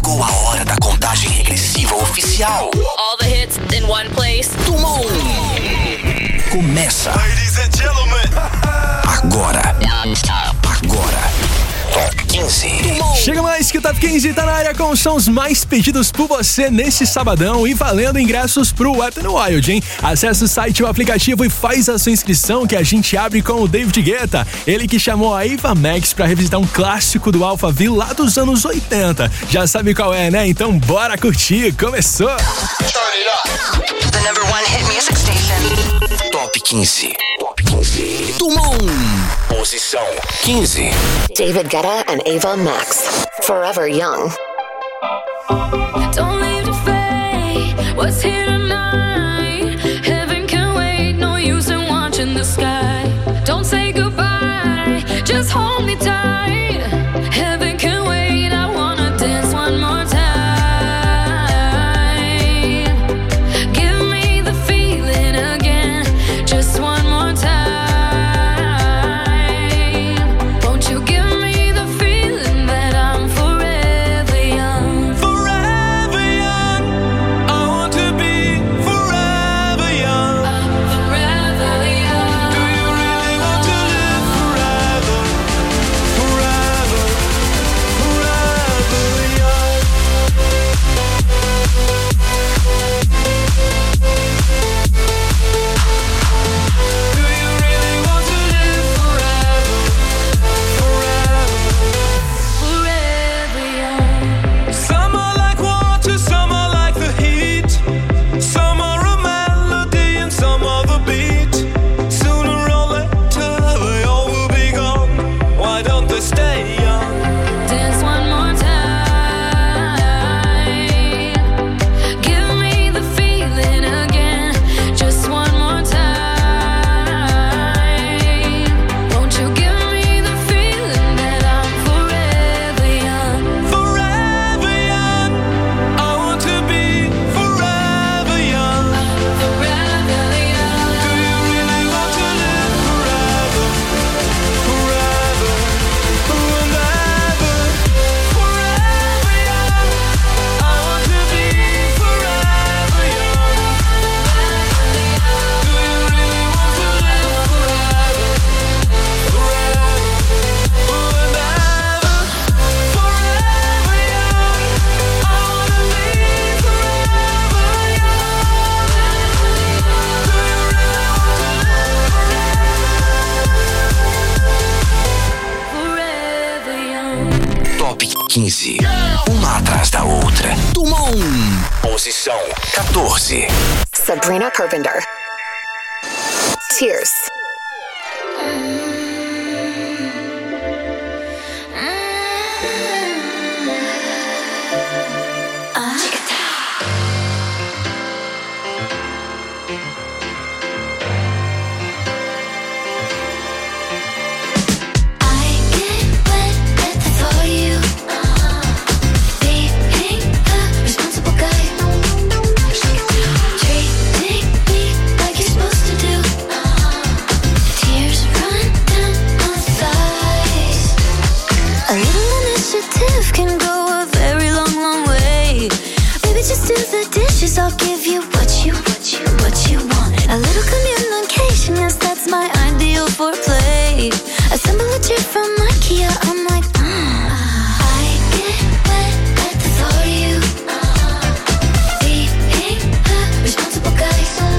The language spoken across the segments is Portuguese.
Chegou a hora da contagem regressiva oficial. All the hits in one place. Tumon. Começa. Ladies and gentlemen. Agora. Top 15. Chega mais que o Top 15 tá na área com os sons mais pedidos por você nesse sabadão e valendo ingressos pro Wet n Wild, hein? Acesse o site, o aplicativo e faz a sua inscrição que a gente abre com o David Guetta. Ele que chamou a Ava Max pra revisitar um clássico do Alphaville lá dos anos 80. Já sabe qual é, né? Então bora curtir. Começou! Turn it up. The number one hit music station. Top 15. Top 15. Tumon. Posição 15. David Guetta and Ava Max. Forever Young. Don't leave to fade. What's here tonight? Heaven can wait. No use in watching the sky. Don't say goodbye. Just hold me tight. Heaven can wait. I wanna dance one more time. Give me the feeling again. Just one more time. Won't you give me the feeling that I'm forever young? Forever young. I want to be forever young. I'm forever young. Do you really want to live forever? Forever. Forever young. Do you really want to live forever? Forever. Forever young. Some are like water, some are like the heat. Some are a melody and some are the beat. Sooner or later they all will be gone. Why don't they stay young? Dance one more time. Give me the feeling again. Just one more time. Won't you give me the feeling that I'm forever young? Forever young. I want to be forever young. Forever young. Do you really want to live forever? Forever. And ever. Forever young. I want to be forever young. Do you really want to live forever? Forever. And ever. Forever young. I want to be forever young. Do you really want to live Forever young. Top 15. Uma atrás da outra. Tumon. Posição 14. Sabrina Carpenter. Tears. I get wet at the thought of you. Being a responsible guy. Treating me like you're supposed to do. Tears run down my thighs. A little initiative can go a very long, long way. Baby, just do the dishes. I'll give you what you want. A little communication, yes, that's my ideal foreplay. Assemble a chair from IKEA. I'm like, I get wet at the thought of you. Being a responsible guy.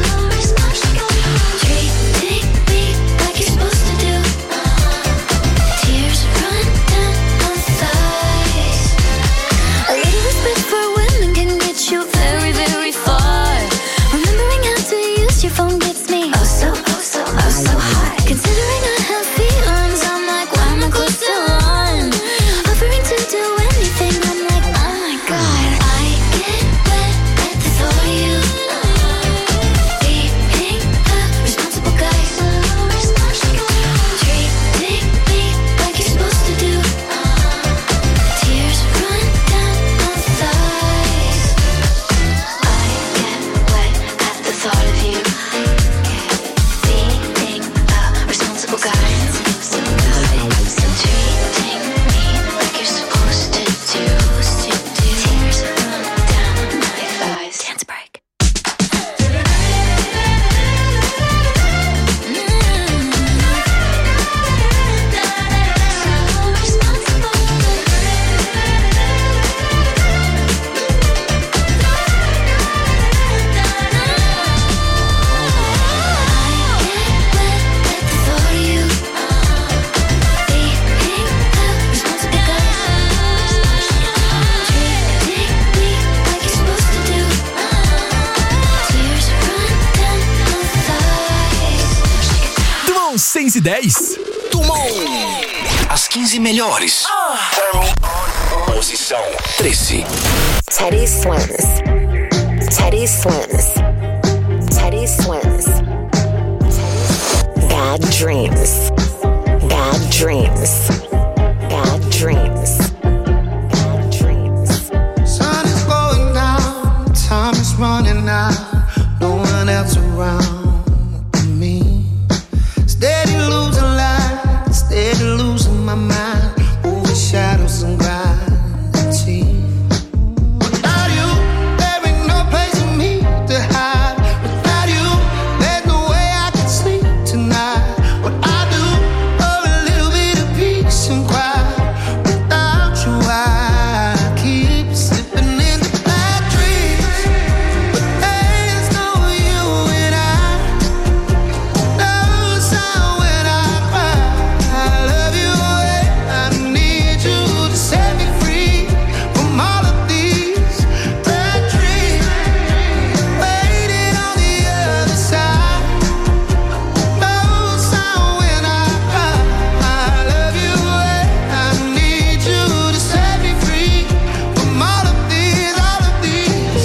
Treating me like you're supposed to do. Tears run down my thighs. A little respect for women can get you very, very far. Remembering how to use your phone gets me oh so hot. Considering I have feelings, I'm like, why am I 10. Tumon. As 15 melhores. Posição 13. Teddy Swims. Teddy Swims. Teddy Swims. Bad dreams. Bad dreams. Bad dreams. Bad dreams. Sun is going down, time is running out, no one else around me. Steady losing light, steady losing my mind, over shadows and gravity. Without you, there ain't no place for me to hide. Without you, there's no way I can sleep tonight. What I do for a little bit of peace and quiet. Without you, I keep slipping into bad dreams. But there's no you and I. No sound when I cry. I love you and I need you to set me free from all of these bad dreams. Waiting on the other side. No sound when I cry. I love you and I need you to set me free from all of these bad dreams.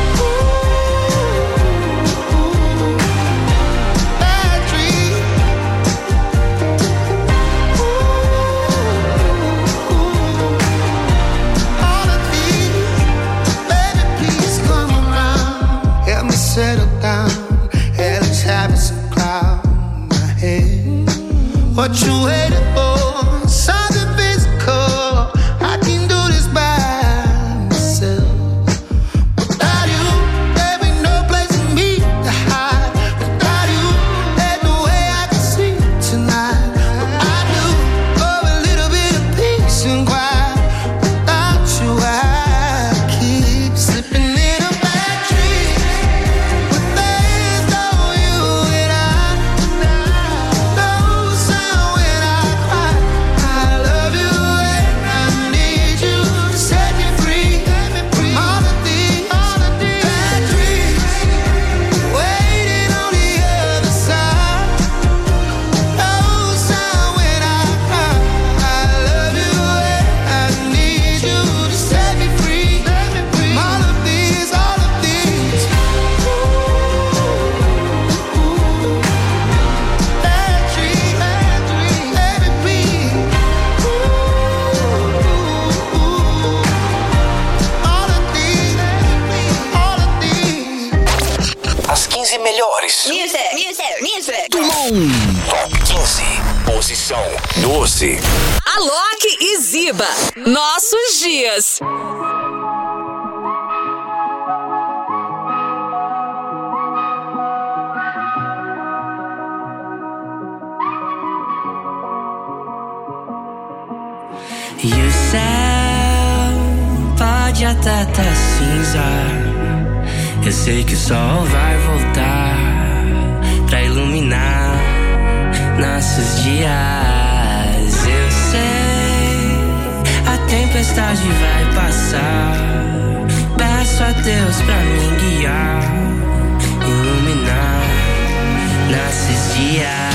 All of these, baby, please come around. Help me settle down. Hellish habits of cloud my head. What you waiting for? Something physical. I can do this by myself. Without you, there ain't no place for me to hide. Without you, there's no way I can sleep tonight. What I do for a little bit of peace and quiet. Without you, I keep slipping into bad dreams. But there's no you and I. No sound when I cry. I love you and I need you to set me free from all of these bad dreams. Waiting on the other side. No sound when I cry. I love you and I need you to set me free from all of these bad dreams. Baby, please. All of these. As 15 melhores. Music. Tumon. Top 15. Posição 12. Alok e Ziba. Nossos dias. E o céu pode até tá cinza. Eu sei que o sol vai voltar pra iluminar nossos dias. Eu sei, a tempestade vai passar. Peço a Deus pra me guiar, iluminar nossos dias.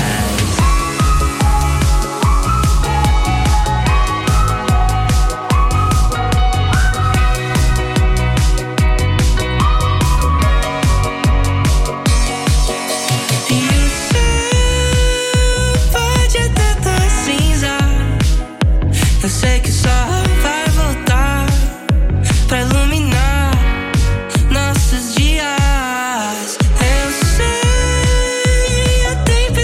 Eu sei que só vai voltar pra iluminar nossos dias. Eu sei, a tempestade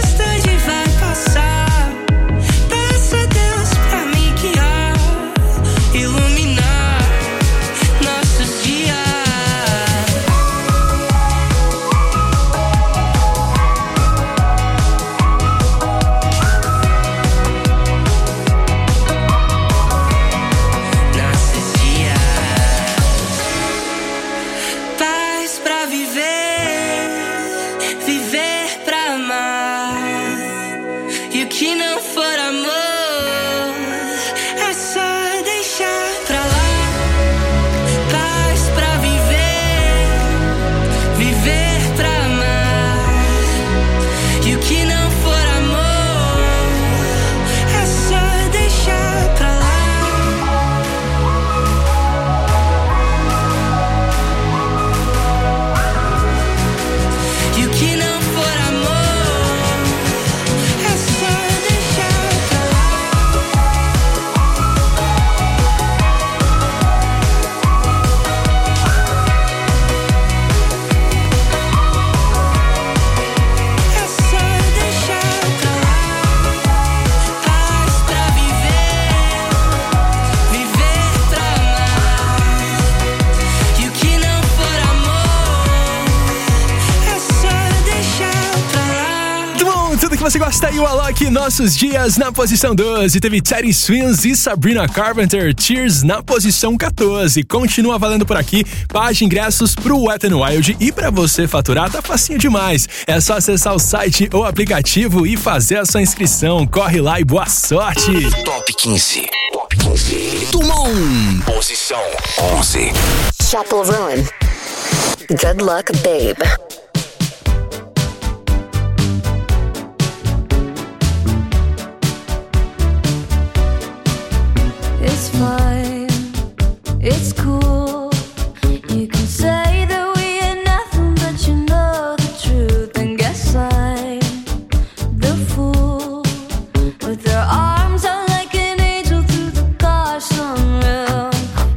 você gosta aí, o Alok, Nossos Dias na posição 12. Teve Teddy Swims e Sabrina Carpenter, Tears na posição 14. Continua valendo por aqui, par de ingressos pro Wet n Wild. E pra você faturar, tá facinho demais. É só acessar o site ou aplicativo e fazer a sua inscrição. Corre lá e boa sorte. Top 15. Top 15. Tumon. Posição 11. Chapel Roan. Good luck, babe. It's fine, it's cool. You can say that we ain't nothing, but you know the truth. And guess I'm the fool with their arms out like an angel through the gosh unreal.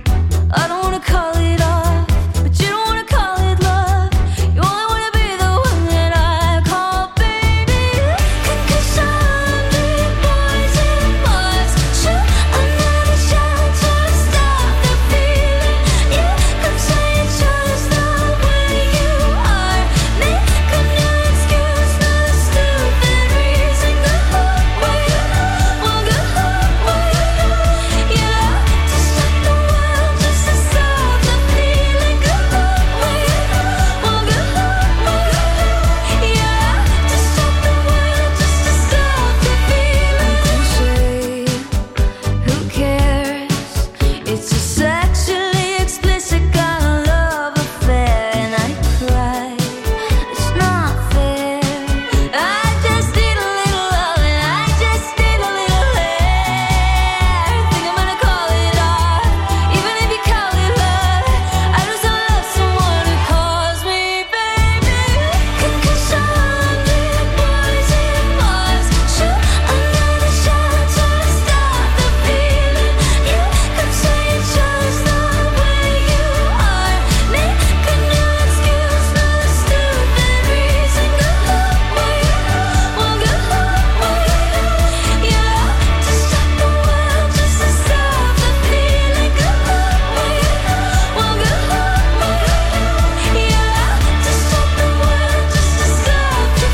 I don't wanna call it off, but you don't wanna call it love. You only wanna be the one that I call baby. Cause I'm big boys and boys. Shoot another shot to stop the feeling. You could say it's just the way you are. Make a new excuse, no stupid reason. Go home where you well, go home where you yeah. To stop the world, just to stop the feeling. Go home where you well, go home where yeah. To stop the world, just to stop the feeling. Cliche, who cares? It's a sexually explicit kind of love affair, and I cry. It's not fair. I just need a little love, and I just need a little hair. Think I'm gonna call it off, even if you call it love. I just don't love someone who calls me baby. Cause I'm big boys and boys. Shoot another shot to stop the feeling. You could say it's just the way you are. Make a new excuse, no stupid reason. Go home where you well, go home where yeah. To stop the world, just to stop the feeling. Go home where you well, go home where yeah. To stop the world, just to stop the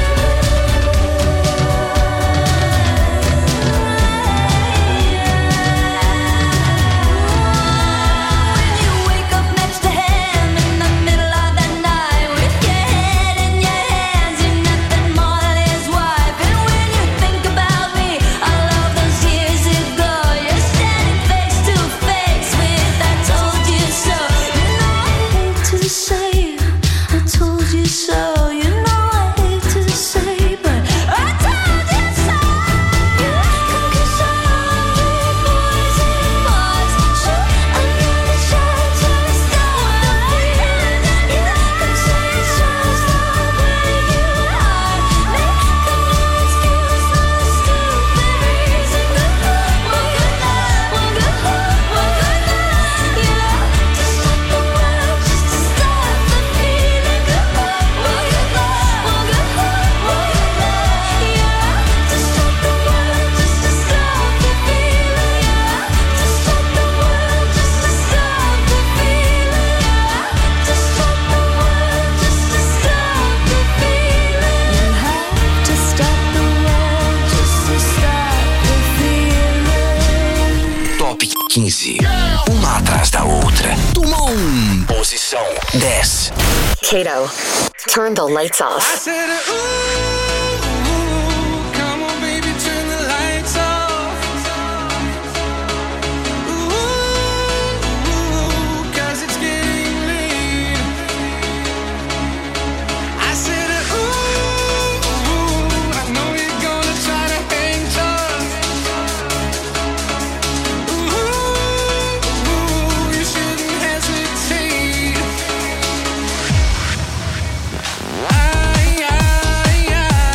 When you wake up next to him in the middle of the night with your head in your hands, you're nothing more than his wife. And when you think about me, all of those years ago, you're standing face to face with I told you so. You know I hate to say I told you so. You know I hate to say, but I told you so. Cause I'm big boys and boys. Shoot another shot to stop the feeling. You could say it's just the way you are. Make a new excuse, no stupid reason. Go home where you well, go home where yeah. To stop the world, just to stop the feeling. Go home where you well, go home where yeah. To stop the world, just to stop the feeling. To stop the world, just to stop the feeling. To stop the world, just to stop the feeling. You have to stop the world, just to stop the feeling. Top 15. Uma atrás da outra. Tumon. Posição 10. Kato, turn the lights off. I said, ooh, come on, baby, turn the lights off. Ooh, 'cause it's getting late. I said, ooh, I know you're gonna try to hang tough. Ooh, you shouldn't hesitate.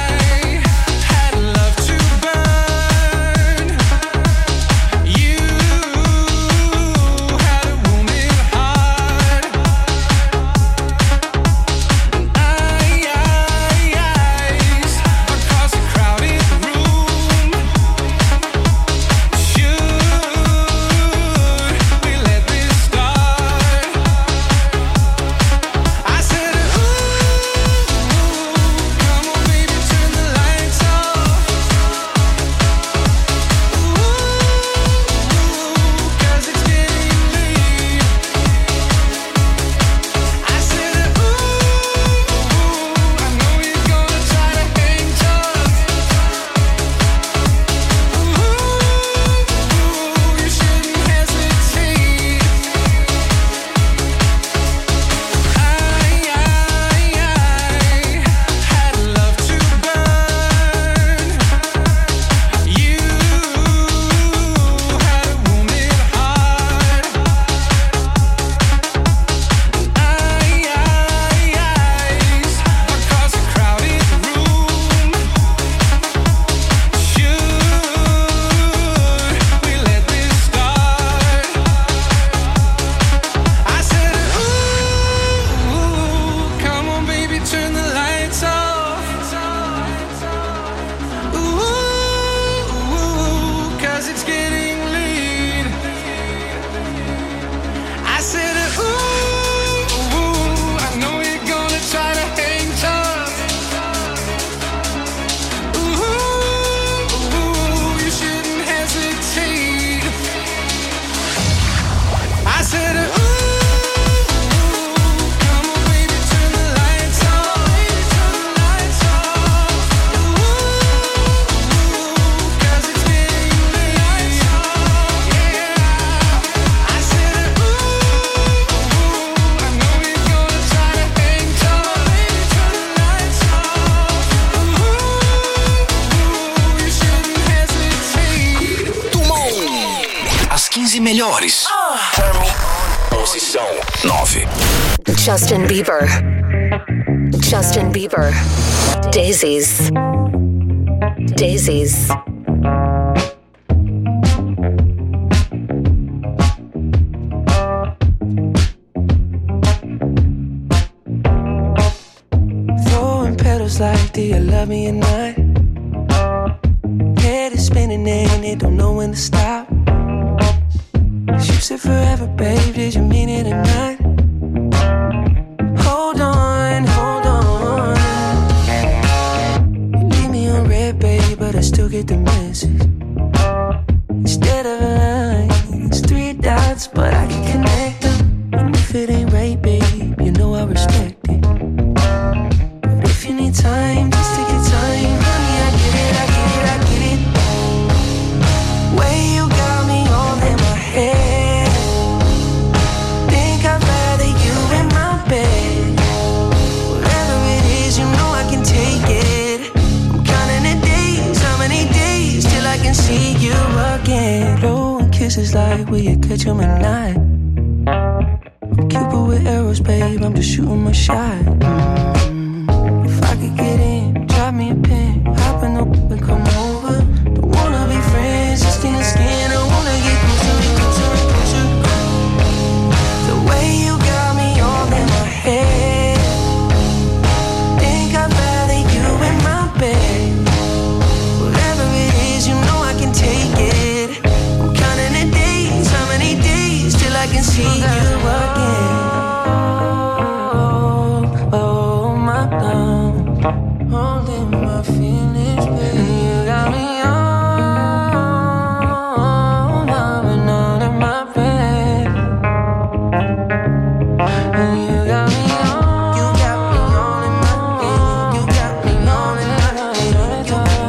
said, ooh, come on, baby, turn the lights on. Turn the lights on. Ooh, 'cause it's getting late. Yeah. I said, ooh, I know you're gonna try to hang tall. Baby, turn the lights on. Ooh, you shouldn't hesitate. Tumon. As 15 melhores. Posição 9. Justin Bieber. Justin Bieber. Daisies. Daisies. Throwing petals like, do you love me or not? Head is spinning and it don't know when to stop. You said forever, babe, did you mean it or not? Hold on, hold on. You leave me on red, babe, but I still get the message. Instead of a line, it's 3 dots, but I can connect them. And if it ain't right, babe, you know I respect it. But if you need time, just take your time. Honey, I get it, I get it, I get it. Way you got me all in my head. Think I'd rather you in my bed. Whatever it is, you know I can take it. I'm counting the days, how many days till I can see you again. Blowing kisses like, will you catch 'em at night? I'm Cupid with arrows, babe, I'm just shooting my shot. If I could get in, drop me a pin, hop in the and come over. Don't wanna be friends, just skin to skin. I wanna get closer, closer, closer. The way you got me all in my head. Think I'd rather you in my bed. Whatever it is, you know I can take it. I'm counting the days, how many days till I can see you again. Oh, my love, holding my feelings, baby. You got me all loving all in my bed. And you got me all, you got me all in my bed. You got me all in my bed.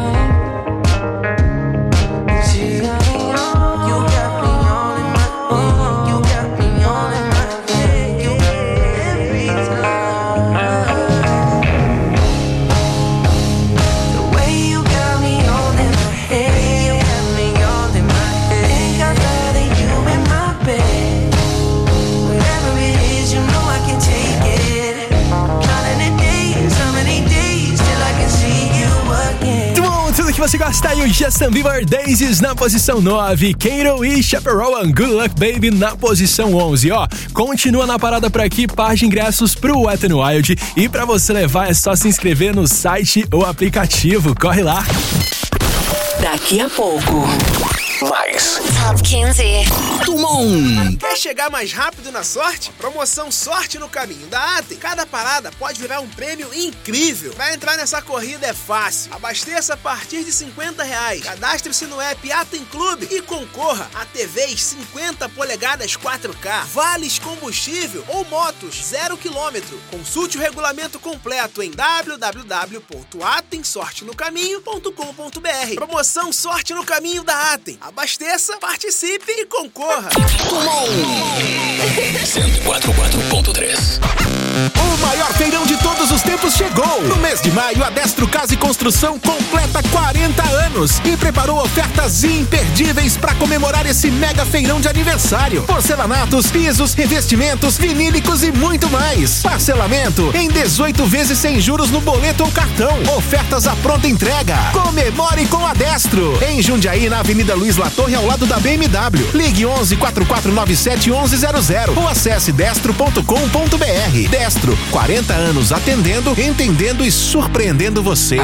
You got me all, you got me all in my bed. You got me all in my bed. You got me every time. The way you got me all in my head. You got me all in my head. Think I'd rather you in my bed. Whatever it is, you know I can take it. Counting the days, how many days till I can see you again. Bom, tudo que você gosta aí, o Justin Bieber, Daisies na posição 9, Kato e Chaperone, Good Luck Baby na posição 11. Ó, continua na parada por aqui, par de ingressos pro Wet n Wild, e pra você levar é só se inscrever no site ou aplicativo, corre lá. Daqui a pouco. Mais. Top 15. Tumon. Quer chegar mais rápido na sorte? Promoção Sorte no Caminho da Atem. Cada parada pode virar um prêmio incrível. Pra entrar nessa corrida é fácil. Abasteça a partir de R$50. Cadastre-se no app Atem Clube e concorra a TVs 50 polegadas 4K, vales combustível ou motos 0 km. Consulte o regulamento completo em www.atemsortenocaminho.com.br. Promoção Sorte no Caminho da Atem. Abasteça, participe e concorra. Tumon. 104.3. O maior feirão de todos os tempos chegou! No mês de maio, a Destro Casa e Construção completa 40 anos e preparou ofertas imperdíveis para comemorar esse mega feirão de aniversário. Porcelanatos, pisos, revestimentos, vinílicos e muito mais. Parcelamento em 18 vezes sem juros no boleto ou cartão. Ofertas à pronta entrega. Comemore com a Destro. Em Jundiaí, na Avenida Luiz Latorre, ao lado da BMW. Ligue 11 4497 1100 ou acesse destro.com.br. Destro, 40 anos atendendo e entendendo e surpreendendo você.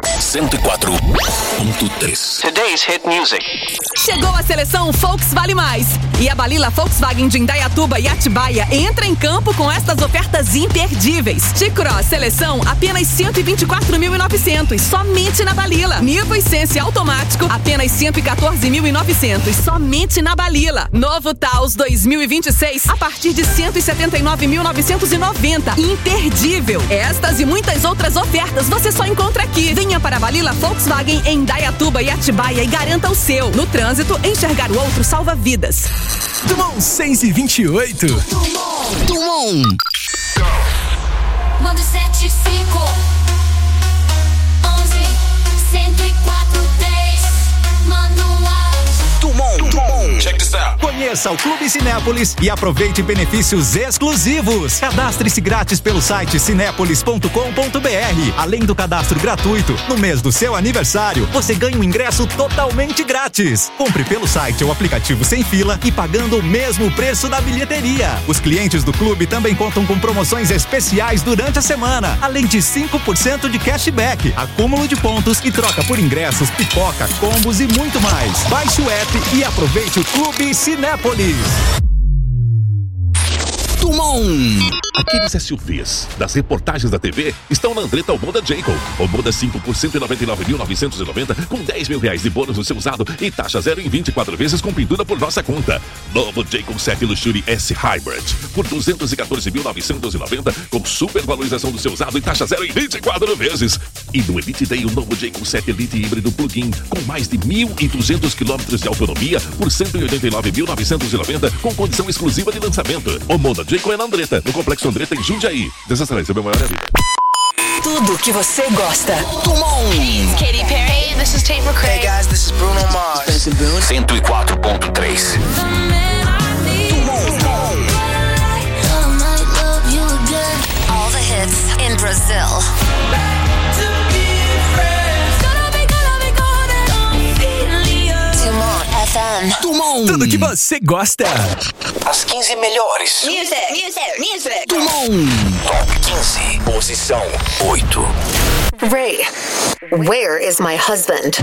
104.3. Today's hit music. Chegou a seleção Volks Vale Mais. E a Balila Volkswagen de Indaiatuba e Atibaia entra em campo com estas ofertas imperdíveis. T-Cross Seleção, apenas 124.900, somente na Balila. Nivo e Sense automático, apenas 114.900, somente na Balila. Novo Taos 2026, a partir de 179.990, imperdível. Estas e muitas outras ofertas você só encontra aqui. Venha para a Balila Volkswagen em Indaiatuba e Atibaia e garanta o seu. No trânsito, enxergar o outro salva vidas. Dumont 628. Dumont. Manda 75 11 104 10. Manda um Dumont. Check this out. Conheça o Clube Cinépolis e aproveite benefícios exclusivos. Cadastre-se grátis pelo site cinépolis.com.br. Além do cadastro gratuito, no mês do seu aniversário, você ganha um ingresso totalmente grátis. Compre pelo site ou aplicativo sem fila e pagando o mesmo preço da bilheteria. Os clientes do clube também contam com promoções especiais durante a semana, além de 5% de cashback, acúmulo de pontos e troca por ingressos, pipoca, combos e muito mais. Baixe o app e aproveite o Clube Cinépolis. Dumont. Aqueles SUVs das reportagens da TV estão na Andretta Omoda Jayco. Omoda 5 por 199.990 com 10 mil reais de bônus no seu usado e taxa zero em 24 vezes com pintura por nossa conta. Novo Jayco 7 Luxury S Hybrid por 214.990 com super valorização do seu usado e taxa zero em 24 vezes. E no Elite Day o novo Jayco 7 Elite híbrido plug-in com mais de 1.200 km de autonomia por 189.990 com condição exclusiva de lançamento. Omoda Jayco é na Andretta, no Complexo Andretta em Jundiaí. Desastre, é meu maior amigo. Tudo que você gosta. Dumont. Hey, it's Katy Perry. Hey, this is Tate McRae. Hey guys, this is Bruno Mars. Spencer Boone. 104.3. All the hits in Brazil. Dumont FM. Dumont. Tudo que você gosta. As 15 melhores. Music. Dumont. Top 15. Posição 8. Ray, where is my husband?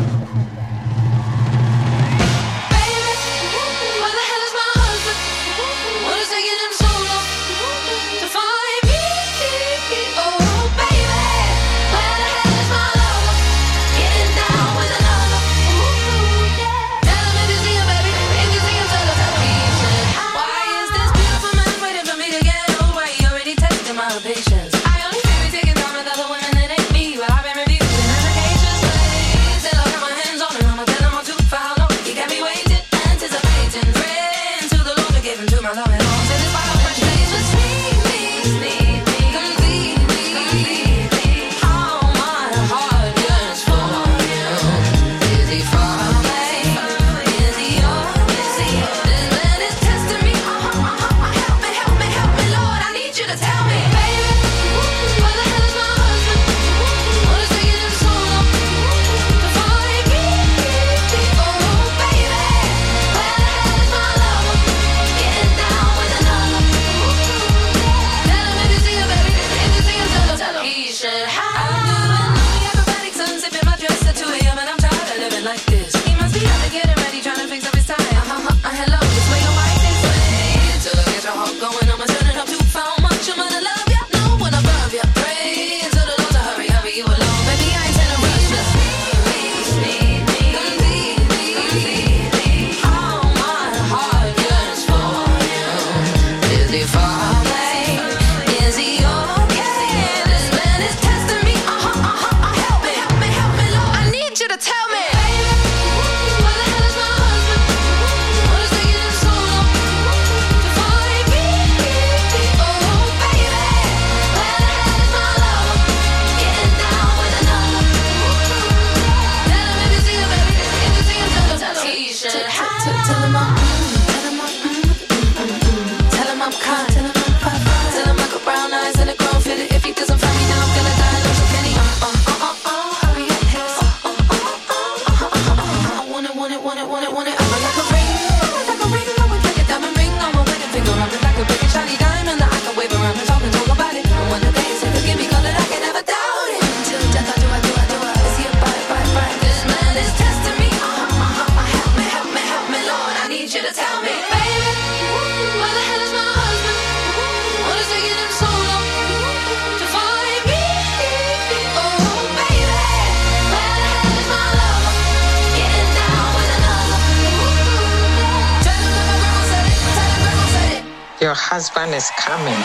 Your husband is coming.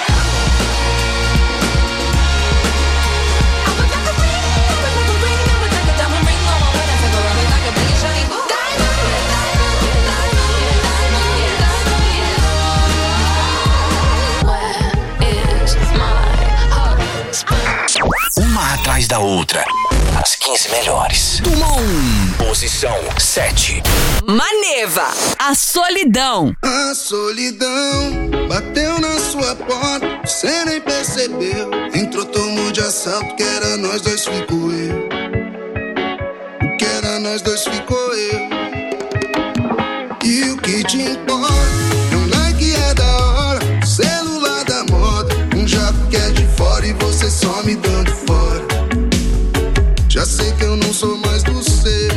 Uma atrás da outra. As 15 melhores. Número 1. Posição 7. Maneva, a solidão. A solidão bateu na sua porta, você nem percebeu. Entrou, tomou de assalto, que era nós dois, ficou eu. O que era nós dois, ficou eu. E o que te importa? É um like, é da hora, celular da moda, um jato que é de fora e você só me dando fora. Já sei que eu não sou mais do seu.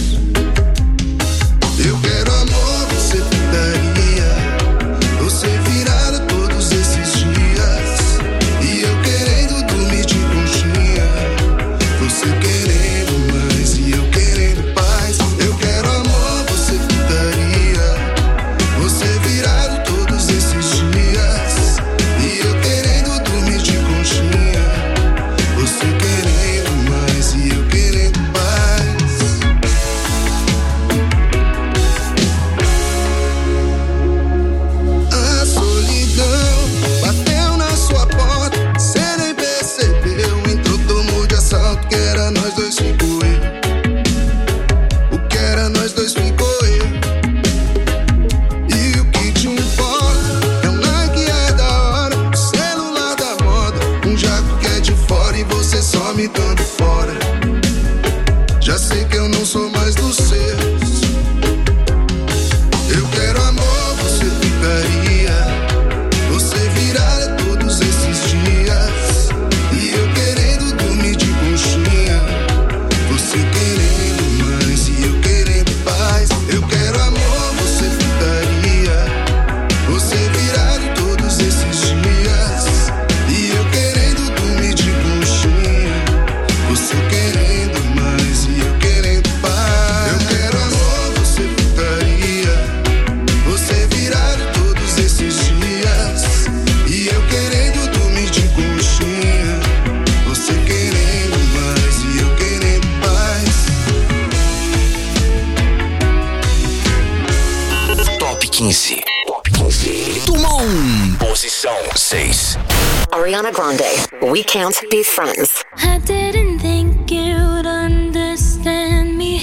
Eu quero amor, você putaria, você virada todos esses dias. E eu querendo dormir de conchinha, você querendo mais e eu querendo paz. Eu quero amor, você putaria, você virado todos esses dias. E eu querendo dormir de conchinha, você querendo mais e eu querendo paz. A solidão bateu na sua porta, cê nem percebeu. Entrou, tomou de assalto, que era nós dois, ficou eu. O que era nós dois, ficou eu. E o que te importa? É um like, é da hora, celular da moda, um jato que é de fora e você só me dando fora. Já sei que eu não sou mais dos seus. Eu quero amor, você ficaria, você virada todos esses dias. E eu querendo dormir de conchinha, você querendo mais e eu querendo paz. Eu quero amor, você ficaria, você virado todos esses dias. E eu querendo dormir de conchinha, você querendo mais e eu querendo paz. Eu quero amor, você ficaria, você virado todos esses dias. E eu querendo dormir de conchinha, você querendo mais e eu querendo paz. Top 15. Top 15. Número 1. Posição 6. Ariana Grande, We Can't Be Friends. I didn't think you'd understand me.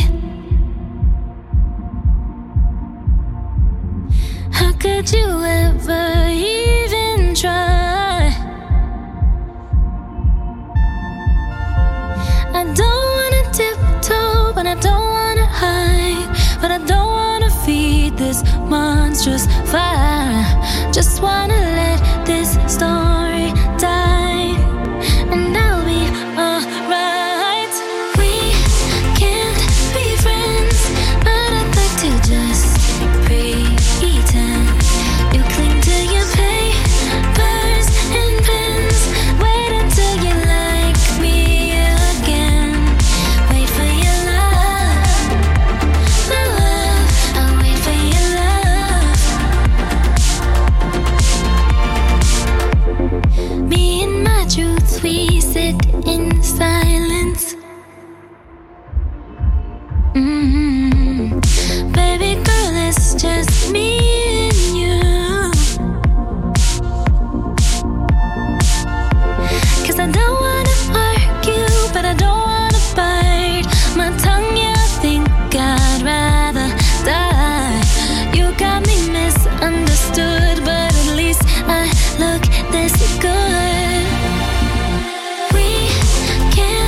How could you ever even try? I don't wanna tiptoe, but I don't wanna hide. But I don't wanna feed this monstrous fire. Just wanna let this story die, and I'll be alright. We can't be friends, but I'd like to just pretend. You cling to your papers and pens. Wait until you like me again. Wait for your love, my love. I'll wait for your love. Me and my truth, we sit in silence. Baby girl, it's just me and you. 'Cause I don't wanna argue, but I don't wanna bite my tongue. Yeah, I think I'd rather die. You got me misunderstood, but at least I look this good. We can't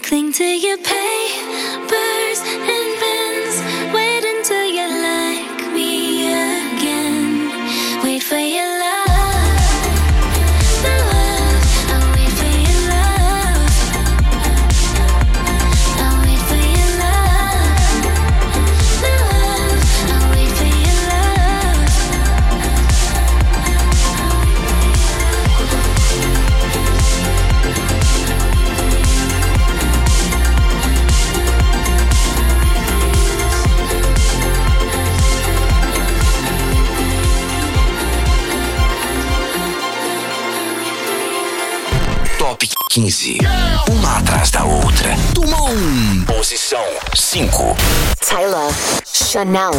cling to your papers and pens. Wait until you like me again. Wait for your love, love. I'll wait for your love. I'll wait for your love, love. I'll wait for your love. Top 15. Uma atrás da outra. Tumon. Posição 5. Tyler, Chanel.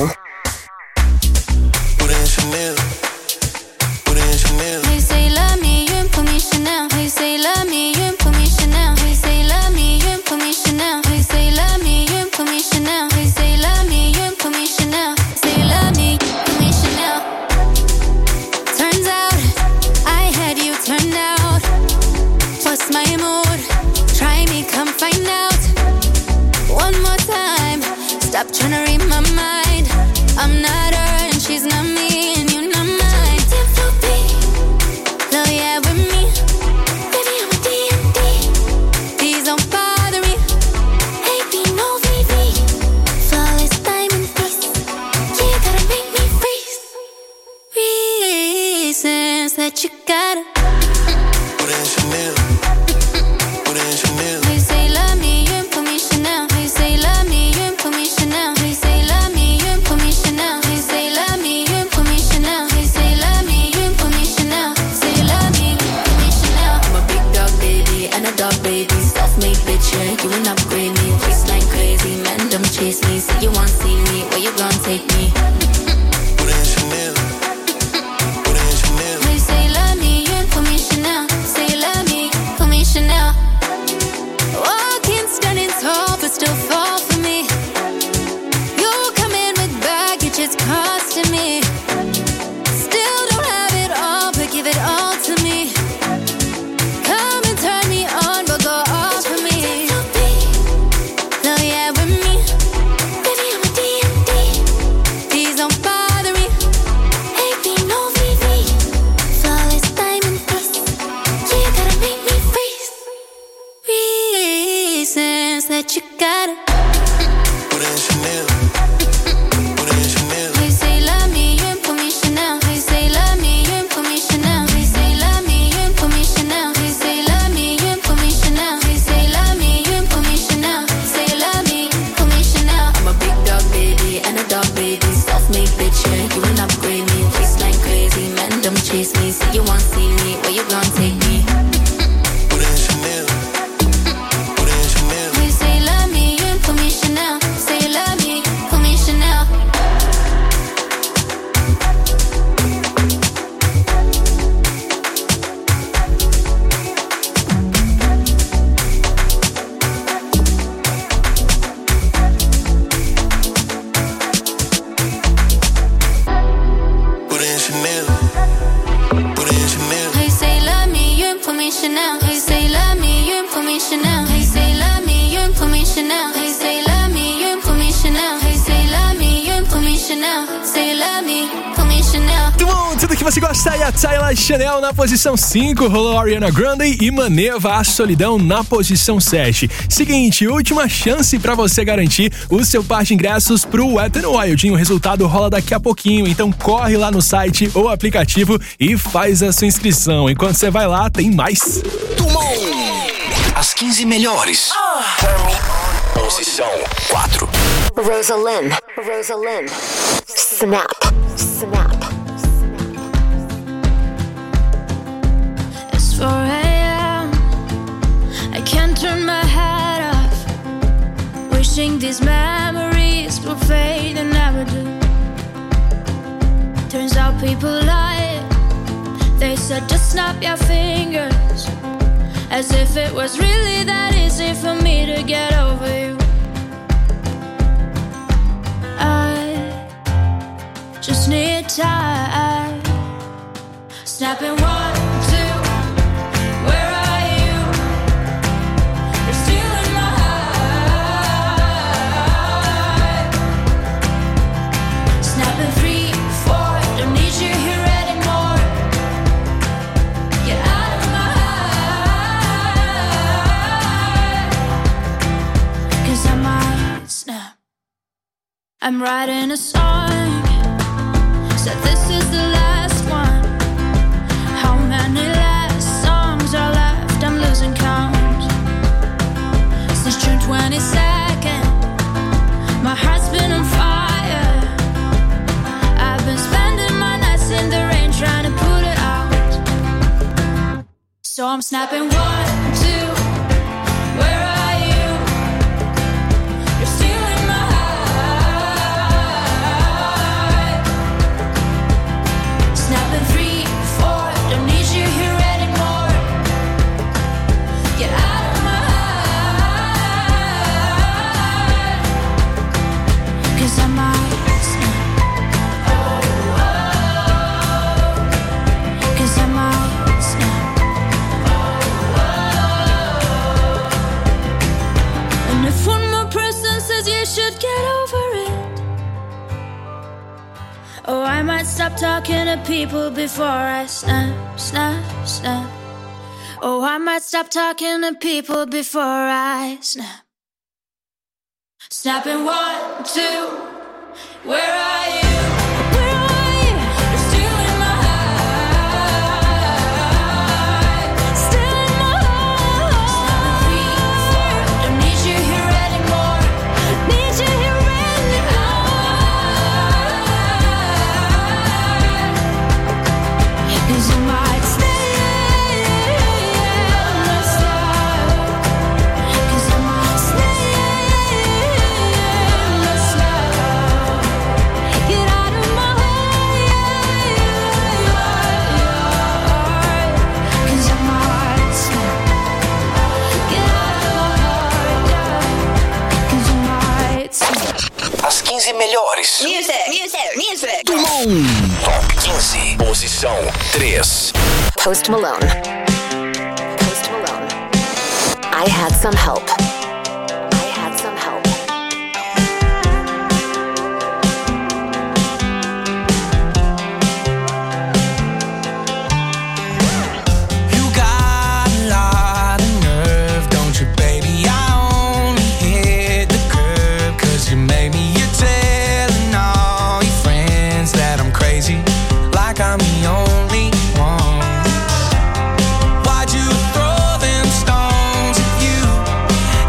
Put in Chanel. Put in Chanel. Hey, say love me, you ain't put me Chanel. Hey, say love me, you ain't put me Chanel. Hey, say love me, you ain't put me Chanel. Hey, say love me, you ain't put me Chanel. Hey, say love me, you ain't put me Chanel. Say love me, put me Chanel. Turns out I had you turned out. What's my mood? Try me, come find out. One more time. Stop trying to read my mind. I'm not her and she's not me, and you're not mine. No, yeah, with me. Baby, I'm a D&D. Please don't bother me. AP, no VV. Flawless diamond face. You gotta make me freeze. Reasons that you gotta. Put in Chanel. Put in Chanel. Hey, say love me, you ain't put me Chanel. Hey, say love me, you ain't put me Chanel. Hey, say love me, you ain't put me Chanel. Hey, say love me, you ain't put me Chanel. Hey, say love me, you ain't put me Chanel. Say love me, put me Chanel. I'm a big dog baby and a dog baby. Self-made bitch, yeah, you ain't upgrade me. Waistline crazy, man, don't chase me. Say you want see me, where you gon' take me? Put in Chanel. Put in Chanel. Hey, say love me, you ain't put me Chanel. Say love me, put me Chanel. Walking standing tall, but still fall for me. You come in with baggage, it's costing me. Still don't have it all, but give it all to me. Come and turn me on, but go off for me. No, yeah, with me. Baby, I'm a D&D. Please don't bother me. AP, no VV. Flawless diamond face. You gotta make me freeze. Reasons that you gotta. Put in Chanel. Put in Chanel. Hey, say love me, you ain't put me Chanel. Hey, say love me, you ain't put me Chanel. Hey, say love me, you ain't put me Chanel. Hey, say love me, you ain't put me Chanel. Hey, say love me, you ain't put me Chanel. Say love me, put me Chanel. I'm a big dog baby and a dog baby. Self-made bitch, yeah, you ain't upgrade me. Waistline crazy, man, don't chase me. Say you want see me, where you gon' take me? Put in Chanel. Put in Chanel. Hey, say love me, you ain't put me Chanel. Say love me, put me Chanel. Put in Chanel. Put in Chanel. Hey, say love me, you ain't put me Chanel. Hey, say love me, you ain't put me Chanel. Hey, say love me, you ain't put me Chanel. Hey, say love me, you ain't put me Chanel. Hey, say love me, you ain't put me Chanel. Say love me, put me Chanel. Muito bom, tudo que você gosta aí, a Tyler Chanel na posição 5, rolou Ariana Grande e Maneva, a Solidão na posição 7. Seguinte, última chance pra você garantir o seu par de ingressos pro Wet n Wild. O resultado rola daqui a pouquinho, então corre lá no site ou aplicativo e faz a sua inscrição. Enquanto você vai lá, tem mais. Tumon. As 15 melhores. Posição 4. Rosalind, Snap. It's 4 a.m. I can't turn my head off. Wishing these memories will fade and never do. Turns out people lie. They said just snap your fingers. As if it was really that easy for me to get over you. I just need time. Snapping 1, 2. Where are you? You're still in my I'm writing a song, so this is the last one. How many last songs are left? I'm losing count. Since June 22nd, my heart's been on fire. I've been spending my nights in the rain trying to put it out. So I'm snapping 1, 2, where are you? You're stealing my heart. Snapping 3, 4, don't need you here anymore. Get out of my heart. 'Cause I might snap. Cause I might snap. And if one more person says you should get over it, oh, I might stop talking to people before I snap, snap, snap. Oh, I might stop talking to people before I snap. Snapping 1, 2, where are you? Where are you? You're stealing my heart. Stealing my heart. Snapping 3, 4, don't need you here anymore. Need you here anymore. 'Cause you might stay in my style. 'Cause I might stay in my style. Get out of my heart. 'Cause I might snap. Get out of my heart, yeah. 'Cause I might snap. As 15 melhores. Music. Do mundo. Top 15. Posição 3. Post Malone. Post Malone. I had some help. I had some help. You got a lot of nerve, don't you, baby? I only hit the curb 'cause you made me. You're telling all your friends that I'm crazy, like I'm the only one. Why'd you throw them stones at you?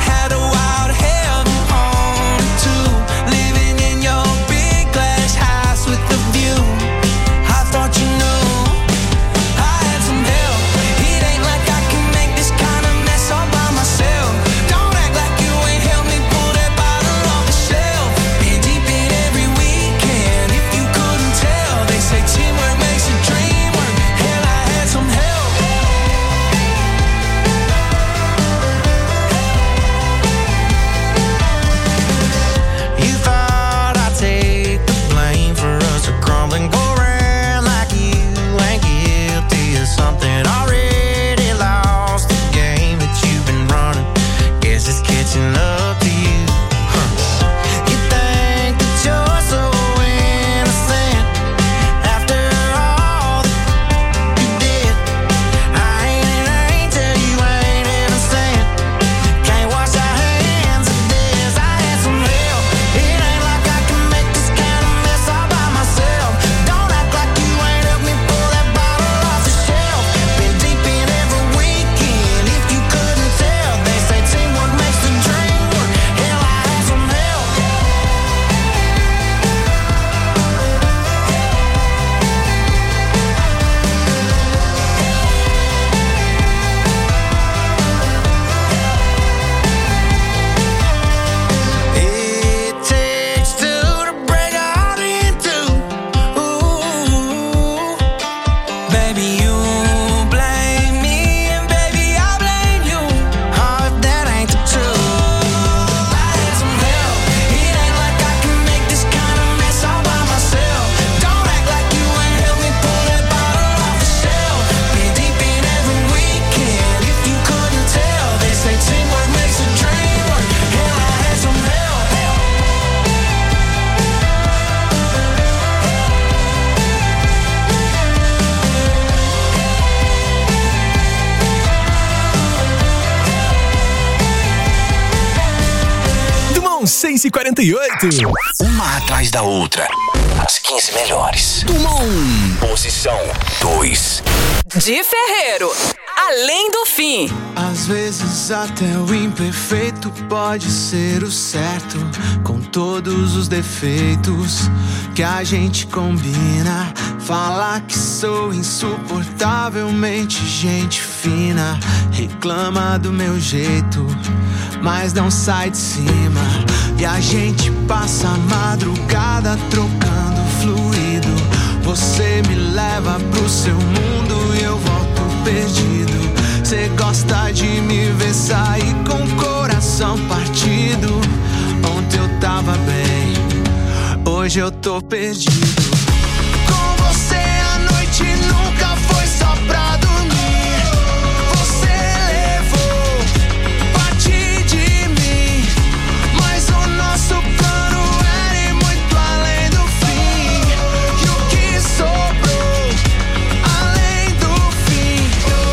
15h48. Uma atrás da outra. As 15 melhores. Tuma 1. Posição 2. De Ferreiro, Além do Fim. Às vezes até o imperfeito pode ser o certo, com todos os defeitos que a gente combina. Falar que sou insuportavelmente gente fina, reclama do meu jeito, mas não sai de cima. E a gente passa a madrugada trocando fluido. Você me leva pro seu mundo e eu volto perdido. Cê gosta de me ver sair com o coração partido. Ontem eu tava bem, hoje eu tô perdido. Com você a noite nunca foi só pra dormir. Você levou parte de mim, mas o nosso plano era ir muito além do fim. E o que sobrou além do fim?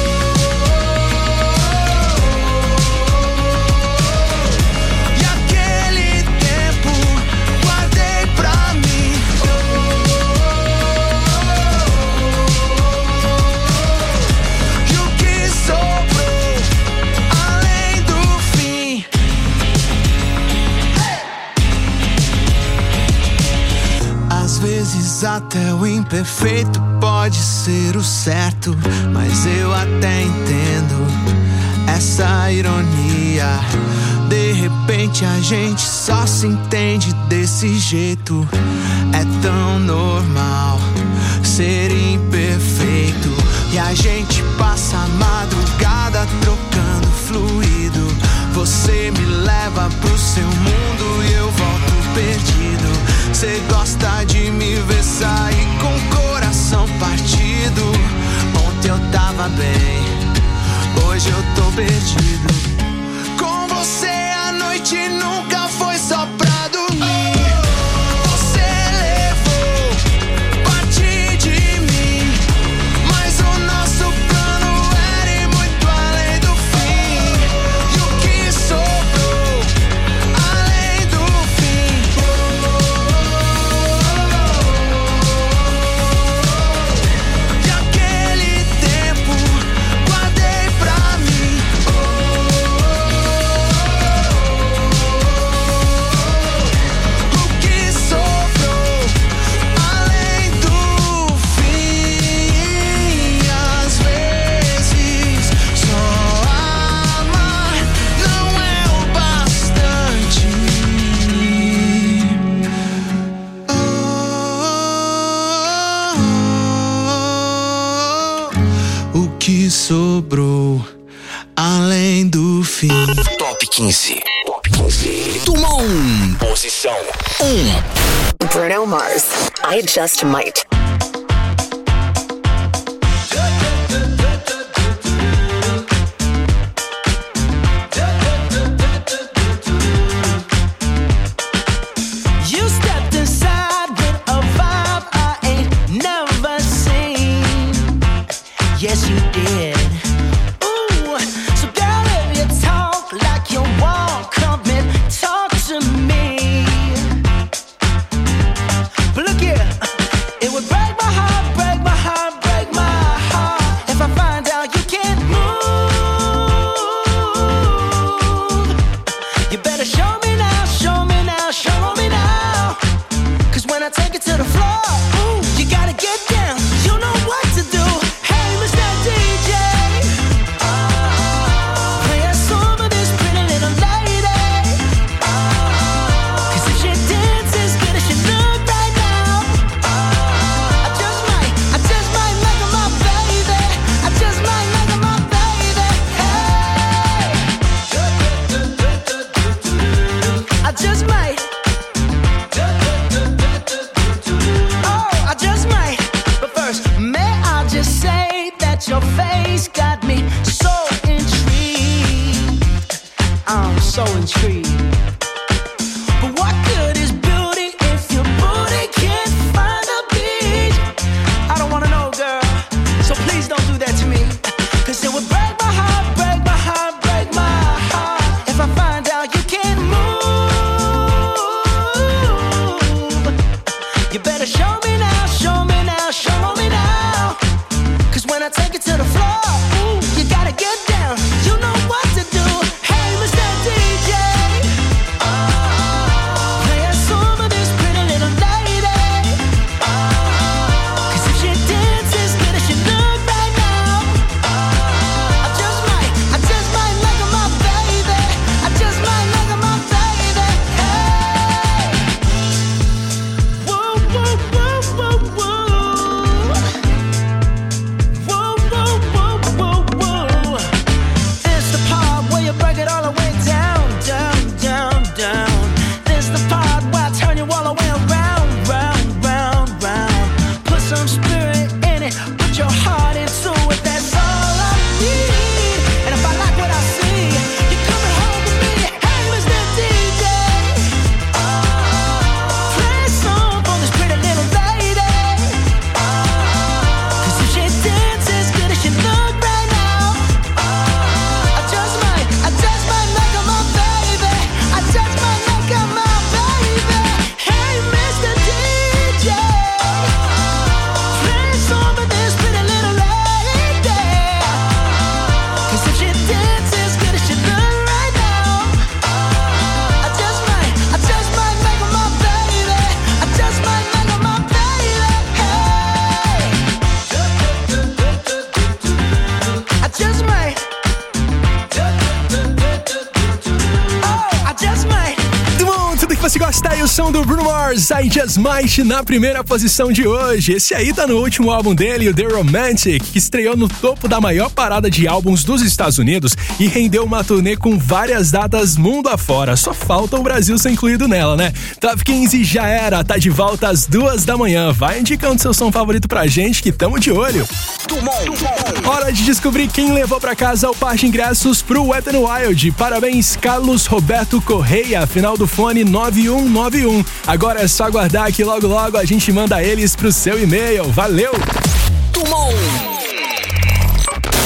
E aquele tempo guardei pra mim. E o que sobrou além do fim? Às vezes até o imperfeito pode ser o certo, mas eu até entendo essa ironia. De repente a gente só se entende desse jeito. É tão normal ser imperfeito. E a gente passa a madrugada trocando fluido. Você me leva pro seu mundo e eu volto perdido. Cê gosta de me ver sair com o coração partido. Ontem eu tava bem, hoje eu tô perdido. Com você a noite nunca foi só pra dormir. Você levou parte de mim, mas o nosso plano era ir muito além do fim. E o que sobrou além do fim? E aquele tempo guardei pra mim. O que sobrou além do fim? Às vezes só amar não é o bastante. O que sobrou além do fim? Top 15. Top 15. Tuma 1. Posição 1. Bruno Mars, I Just Might. You stepped inside with a vibe I ain't never seen. Yes, you did. Ooh, so girl, if you talk like you walk, come and talk to me. But look here, it would som do Bruno Mars, I Just Might, na primeira posição de hoje. Esse aí tá no último álbum dele, o The Romantic, que estreou no topo da maior parada de álbuns dos Estados Unidos e rendeu uma turnê com várias datas mundo afora. Só falta o Brasil ser incluído nela, né? Top 15 já era, tá de volta às 2 da manhã. Vai indicando seu som favorito pra gente que tamo de olho. Hora de descobrir quem levou pra casa o par de ingressos pro Wet n Wild. Parabéns, Carlos Roberto Correia, final do fone 9191. Agora é só aguardar que logo a gente manda eles pro seu e-mail. Valeu! Tumon.